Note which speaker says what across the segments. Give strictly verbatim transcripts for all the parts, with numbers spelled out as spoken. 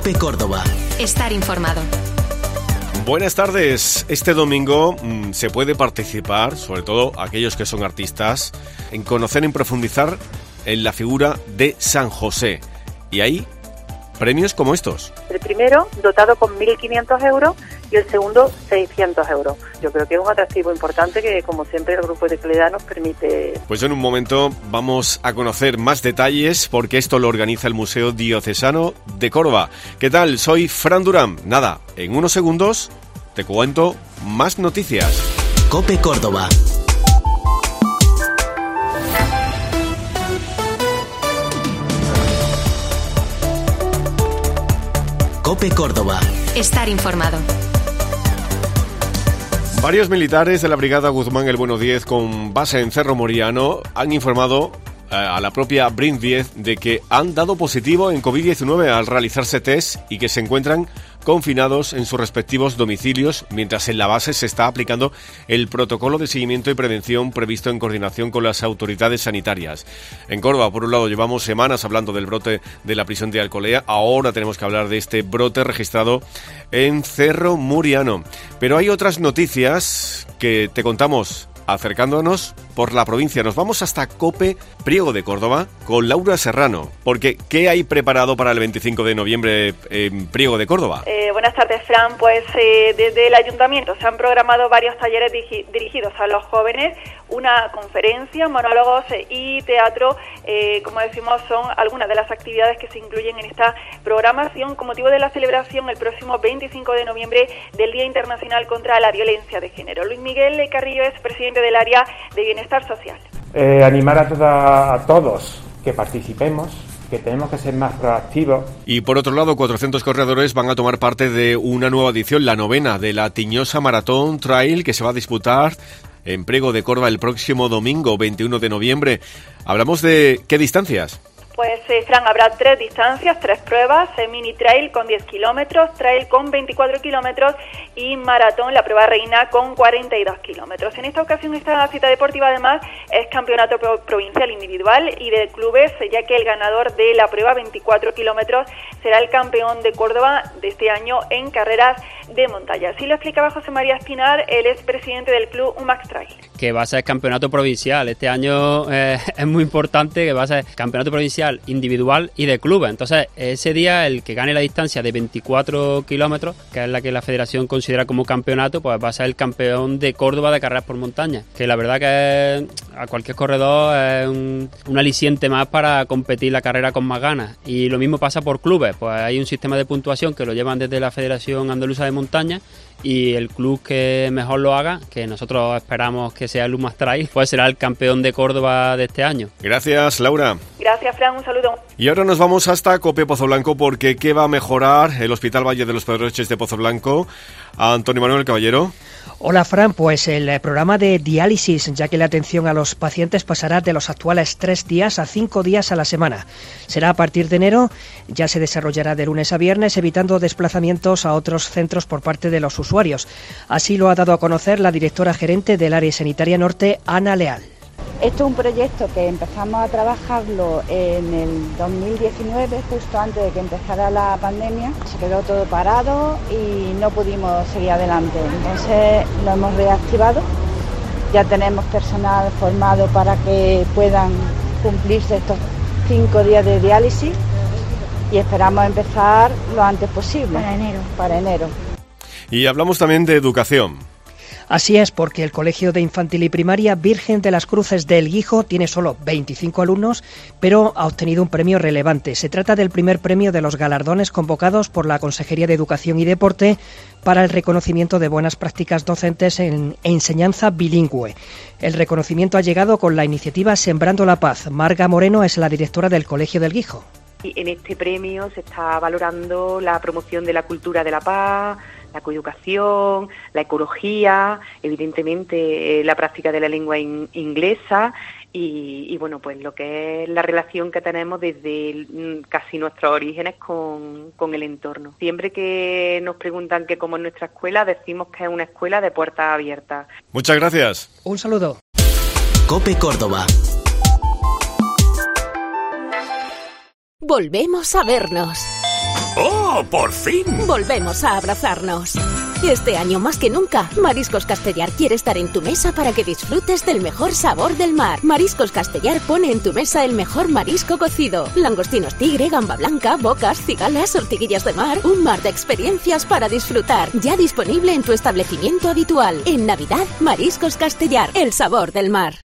Speaker 1: COPE Córdoba.
Speaker 2: Estar informado.
Speaker 3: Buenas tardes. Este domingo mmm, se puede participar, sobre todo aquellos que son artistas, en conocer, en profundizar en la figura de San José. Y hay premios como estos.
Speaker 4: El primero dotado con mil quinientos euros y el segundo seiscientos euros. Yo creo que es un atractivo importante que, como siempre, el Grupo de Toledad nos permite.
Speaker 3: Pues en un momento vamos a conocer más detalles porque esto lo organiza el Museo Diocesano de Córdoba. ¿Qué tal? Soy Fran Durán. Nada, en unos segundos te cuento más noticias.
Speaker 1: COPE Córdoba. COPE Córdoba.
Speaker 2: Estar informado.
Speaker 3: Varios militares de la Brigada Guzmán el Bueno diez con base en Cerro Moriano han informado eh, a la propia Brin diez de que han dado positivo en covid diecinueve al realizarse test y que se encuentran confinados en sus respectivos domicilios, mientras en la base se está aplicando el protocolo de seguimiento y prevención previsto en coordinación con las autoridades sanitarias. En Córdoba, por un lado, llevamos semanas hablando del brote de la prisión de Alcolea, ahora tenemos que hablar de este brote registrado en Cerro Moriano. Pero hay otras noticias que te contamos acercándonos por la provincia. Nos vamos hasta Cope, Priego de Córdoba, con Laura Serrano, porque ¿qué hay preparado para el veinticinco de noviembre en Priego de Córdoba?
Speaker 5: Eh, buenas tardes, Fran. Pues eh, desde el Ayuntamiento se han programado varios talleres digi- dirigidos a los jóvenes, una conferencia, monólogos eh, y teatro, eh, como decimos, son algunas de las actividades que se incluyen en esta programación con motivo de la celebración el próximo veinticinco de noviembre del Día Internacional contra la Violencia de Género. Luis Miguel Carrillo es presidente del área de Bienestar Social.
Speaker 6: Eh, animar a, toda, a todos que participemos, que tenemos que ser más proactivos.
Speaker 3: Y por otro lado, cuatrocientos corredores van a tomar parte de una nueva edición, la novena, de la Tiñosa Maratón Trail, que se va a disputar en Priego de Córdoba el próximo domingo, veintiuno de noviembre. Hablamos de ¿qué distancias?
Speaker 5: Pues, eh, Fran, habrá tres distancias, tres pruebas, eh, mini trail con diez kilómetros, trail con veinticuatro kilómetros y maratón, la prueba reina, con cuarenta y dos kilómetros. En esta ocasión, esta cita deportiva, además, es campeonato pro- provincial individual y de clubes, ya que el ganador de la prueba veinticuatro kilómetros será el campeón de Córdoba de este año en carreras de montaña. Así lo explicaba José María Espinar, el expresidente del club Umax Trail.
Speaker 7: Que va a ser campeonato provincial. Este año eh, es muy importante que va a ser campeonato provincial individual y de clubes. Entonces, ese día el que gane la distancia de veinticuatro kilómetros, que es la que la federación considera como campeonato, pues va a ser el campeón de Córdoba de carreras por montaña. Que la verdad que es, a cualquier corredor es un, un aliciente más para competir la carrera con más ganas. Y lo mismo pasa por clubes. Pues hay un sistema de puntuación que lo llevan desde la Federación Andaluza de Montaña y el club que mejor lo haga, que nosotros esperamos que sea el Umax Trail, pues será el campeón de Córdoba de este año.
Speaker 3: Gracias, Laura.
Speaker 5: Gracias, Fran, un saludo.
Speaker 3: Y ahora nos vamos hasta Cope Pozo Blanco, porque ¿qué va a mejorar el Hospital Valle de los Pedroches de Pozo Blanco? Antonio Manuel Caballero.
Speaker 8: Hola, Fran, pues el programa de diálisis, ya que la atención a los pacientes pasará de los actuales tres días a cinco días a la semana. Será a partir de enero, ya se desarrollará de lunes a viernes, evitando desplazamientos a otros centros por parte de los usuarios. Así lo ha dado a conocer la directora gerente del Área Sanitaria Norte, Ana Leal.
Speaker 9: Esto es un proyecto que empezamos a trabajarlo en el dos mil diecinueve, justo antes de que empezara la pandemia. Se quedó todo parado y no pudimos seguir adelante. Entonces lo hemos reactivado. Ya tenemos personal formado para que puedan cumplirse estos cinco días de diálisis y esperamos empezar lo antes posible. Para enero. Para enero.
Speaker 3: Y hablamos también de educación.
Speaker 8: Así es, porque el Colegio de Infantil y Primaria Virgen de las Cruces de El Guijo tiene solo veinticinco alumnos, pero ha obtenido un premio relevante. Se trata del primer premio de los galardones convocados por la Consejería de Educación y Deporte para el reconocimiento de buenas prácticas docentes en enseñanza bilingüe. El reconocimiento ha llegado con la iniciativa Sembrando la Paz. Marga Moreno es la directora del Colegio del Guijo.
Speaker 4: En este premio se está valorando la promoción de la cultura de la paz, la coeducación, la ecología, evidentemente eh, la práctica de la lengua in- inglesa y, y bueno, pues lo que es la relación que tenemos desde el, casi nuestros orígenes con, con el entorno. Siempre que nos preguntan que cómo es nuestra escuela, decimos que es una escuela de puertas abiertas.
Speaker 3: Muchas gracias.
Speaker 8: Un saludo.
Speaker 1: COPE Córdoba.
Speaker 2: Volvemos a vernos.
Speaker 10: ¡Oh, por fin!
Speaker 11: Volvemos a abrazarnos. Este año más que nunca, Mariscos Castellar quiere estar en tu mesa para que disfrutes del mejor sabor del mar. Mariscos Castellar pone en tu mesa el mejor marisco cocido. Langostinos tigre, gamba blanca, bocas, cigalas, ortiguillas de mar. Un mar de experiencias para disfrutar. Ya disponible en tu establecimiento habitual. En Navidad, Mariscos Castellar, el sabor del mar.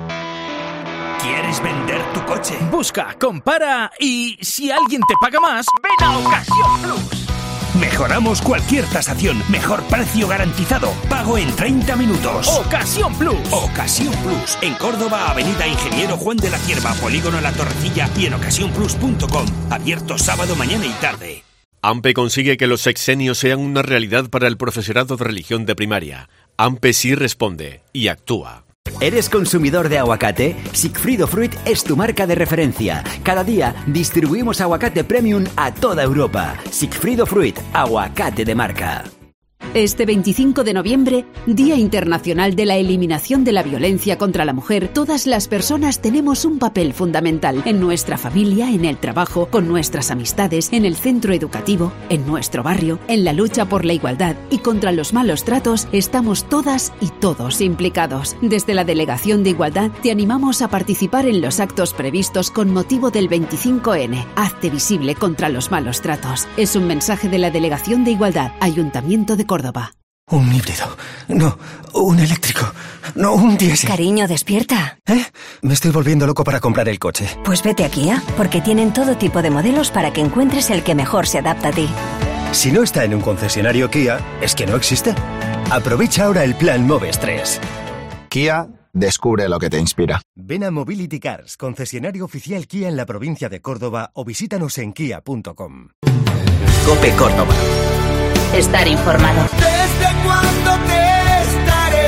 Speaker 10: ¿Quieres vender tu coche? Busca, compara y si alguien te paga más, ven a Ocasión Plus. Mejoramos cualquier tasación, mejor precio garantizado, pago en treinta minutos. Ocasión Plus. Ocasión Plus. En Córdoba, Avenida Ingeniero Juan de la Cierva, Polígono La Torrecilla y en ocasión plus punto com. Abierto sábado, mañana y tarde.
Speaker 3: AMPE consigue que los sexenios sean una realidad para el profesorado de religión de primaria. AMPE sí responde y actúa.
Speaker 12: ¿Eres consumidor de aguacate? Sigfrido Fruit es tu marca de referencia. Cada día distribuimos aguacate premium a toda Europa. Sigfrido Fruit, aguacate de marca.
Speaker 13: Este veinticinco de noviembre, Día Internacional de la Eliminación de la Violencia contra la Mujer, todas las personas tenemos un papel fundamental en nuestra familia, en el trabajo, con nuestras amistades, en el centro educativo, en nuestro barrio, en la lucha por la igualdad y contra los malos tratos, estamos todas y todos implicados. Desde la Delegación de Igualdad te animamos a participar en los actos previstos con motivo del veinticinco ene. Hazte visible contra los malos tratos. Es un mensaje de la Delegación de Igualdad, Ayuntamiento de Córdoba.
Speaker 14: Un híbrido. No, un eléctrico. No, un diésel.
Speaker 15: Cariño, despierta.
Speaker 14: ¿Eh? Me estoy volviendo loco para comprar el coche.
Speaker 15: Pues vete a Kia, porque tienen todo tipo de modelos para que encuentres el que mejor se adapta a ti.
Speaker 14: Si no está en un concesionario Kia, es que no existe. Aprovecha ahora el plan Moves tres.
Speaker 16: Kia, descubre lo que te inspira.
Speaker 14: Ven a Mobility Cars, concesionario oficial Kia en la provincia de Córdoba o visítanos en kia punto com.
Speaker 1: COPE Córdoba.
Speaker 11: Estar informado.
Speaker 17: ¿Desde cuándo te estaré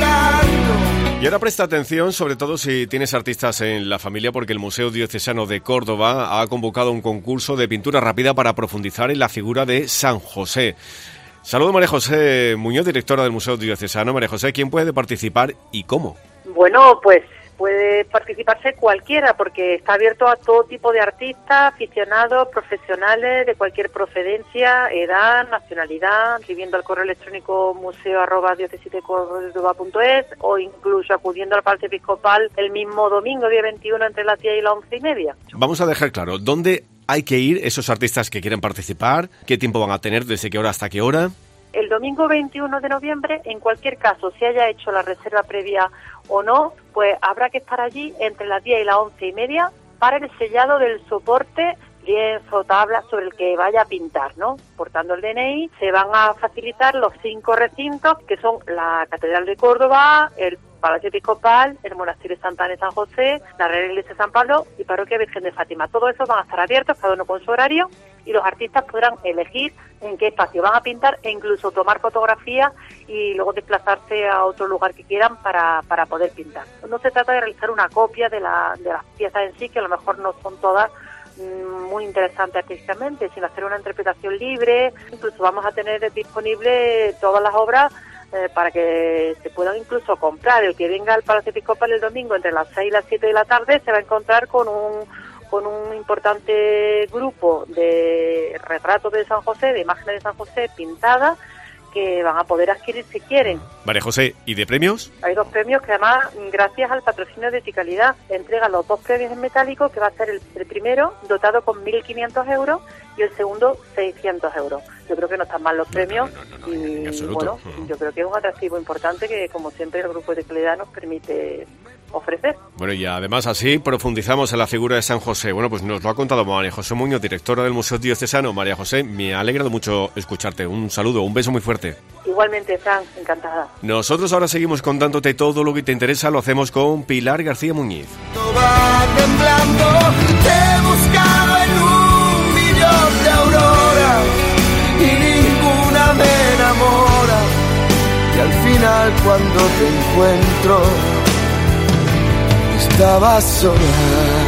Speaker 17: esperando?
Speaker 3: Y ahora presta atención, sobre todo si tienes artistas en la familia, porque el Museo Diocesano de Córdoba ha convocado un concurso de pintura rápida para profundizar en la figura de San José. Saludos, María José Muñoz, directora del Museo Diocesano. María José, ¿quién puede participar y cómo?
Speaker 4: Bueno, pues puede participarse cualquiera, porque está abierto a todo tipo de artistas, aficionados, profesionales, de cualquier procedencia, edad, nacionalidad, escribiendo al correo electrónico museo arroba diócesis de córdoba punto es o incluso acudiendo al Palacio Episcopal el mismo domingo, día veintiuno, entre las diez y las once y media.
Speaker 3: Vamos a dejar claro, ¿dónde hay que ir esos artistas que quieren participar? ¿Qué tiempo van a tener? ¿Desde qué hora hasta qué hora?
Speaker 4: El domingo veintiuno de noviembre, en cualquier caso, si haya hecho la reserva previa o no, pues habrá que estar allí entre las diez y las once y media para el sellado del soporte, lienzo, tabla sobre el que vaya a pintar, ¿no? Portando el D N I, se van a facilitar los cinco recintos, que son la Catedral de Córdoba, el Palacio Episcopal, el Monasterio de Santa Ana de San José, la Real Iglesia de San Pablo y Parroquia Virgen de Fátima. Todos esos van a estar abiertos, cada uno con su horario, y los artistas podrán elegir en qué espacio van a pintar e incluso tomar fotografías y luego desplazarse a otro lugar que quieran para, para poder pintar. No se trata de realizar una copia de, la, de las piezas en sí, que a lo mejor no son todas muy interesantes artísticamente, sino hacer una interpretación libre. Incluso vamos a tener disponible todas las obras eh, para que se puedan incluso comprar. El que venga al Palacio Episcopal el domingo entre las seis y las siete de la tarde se va a encontrar con un con un importante grupo de retratos de San José, de imágenes de San José pintadas, que van a poder adquirir si quieren.
Speaker 3: María José, ¿y de premios?
Speaker 4: Hay dos premios que además, gracias al patrocinio de Ticalidad, entregan los dos premios en metálico, que va a ser el, el primero dotado con mil quinientos euros y el segundo seiscientos euros. Yo creo que no están mal los premios no, no, no, no, y bueno, uh-huh. yo creo que es un atractivo importante que, como siempre, el grupo de Ticalidad nos permite ofrecer.
Speaker 3: Bueno, y además así profundizamos en la figura de San José. Bueno, pues nos lo ha contado María José Muñoz, directora del Museo Diocesano. María José, me ha alegrado mucho escucharte. Un saludo, un beso muy fuerte.
Speaker 4: Igualmente, Fran, encantada.
Speaker 3: Nosotros ahora seguimos contándote todo lo que te interesa. Lo hacemos con Pilar García Muñiz.
Speaker 17: Va temblando, te he buscado en un millón de auroras y ninguna me enamora. Y al final, cuando te encuentro, estaba sola.